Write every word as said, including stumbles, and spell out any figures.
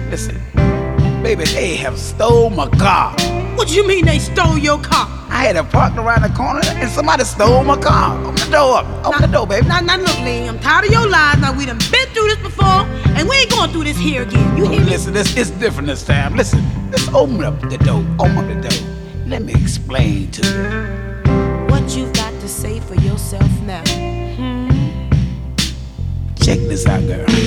Listen, baby, they have stole my car. What do you mean they stole your car? I had it parked around the corner and somebody stole my car. Open the door up. Open now, the door, baby. Now, now, look, Lee, I'm tired of your lies. Now, we done been through this before, and we ain't going through this here again. You hear me? Listen, this it's different this time. Listen, just open up the door. Open up the door. Let me explain to you. What you've got to say for yourself now. Hmm? Check this out, girl.